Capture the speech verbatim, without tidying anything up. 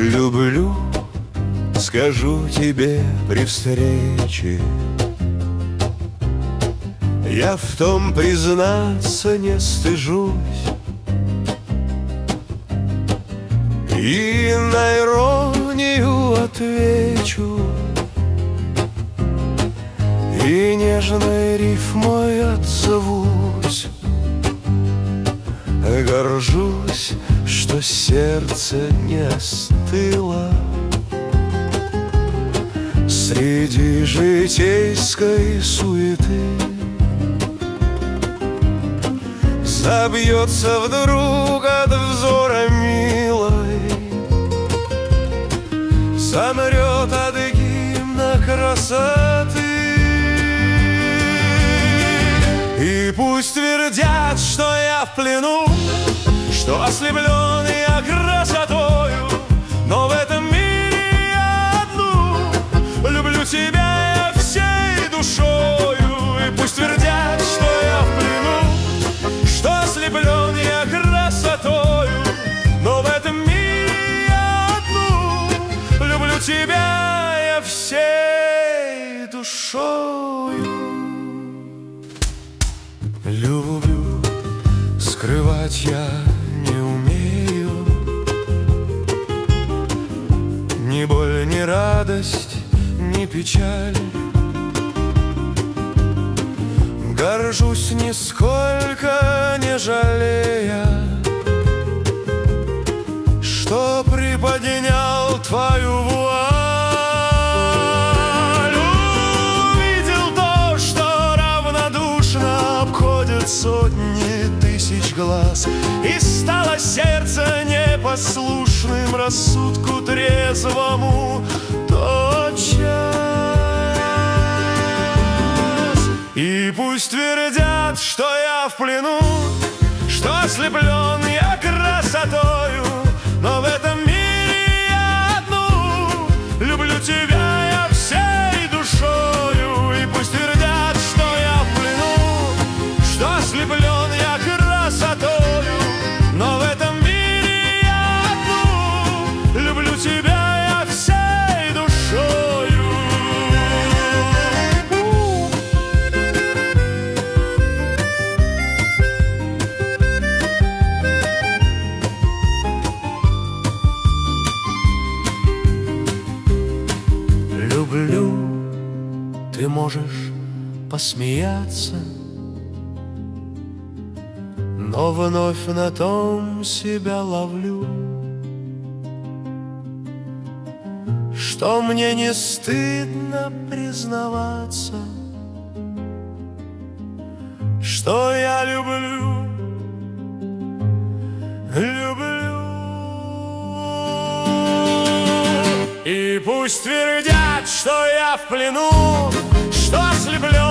Люблю, скажу тебе при встрече. Я в том, признаться, не стыжусь, и на иронию отвечу, и нежной рифмой отзовусь. Горжусь, что сердце не остыло среди житейской суеты. Забьется вдруг от взора милой, замрет от гимна красоты. И пусть твердят, что я в плену, что ослеплен я красотою, но в этом мире я одну люблю тебя я всей душою. И пусть твердят, что я в плену, что ослеплен я красотою, но в этом мире я одну люблю тебя я всей душою. Люблю, скрывать я не умею ни боль, ни радость, ни печаль. Горжусь нисколько не жалея, что приподнял твою вуаль. Увидел то, что равнодушно обходит сотни тысяч глаз, и стало сердце непослушным рассудку трезвому тотчас. И пусть твердят, что я в плену, что ослеплен я красотою, но в этом мире я одну люблю тебя я всей душою. И пусть твердят, что я в плену, что ослеплен я красотою, но в этом мире я одну люблю тебя я всей душою. Люблю, ты можешь посмеяться, но вновь на том себя ловлю, что мне не стыдно признаваться, что я люблю, люблю. И пусть твердят, что я в плену, что ослеплен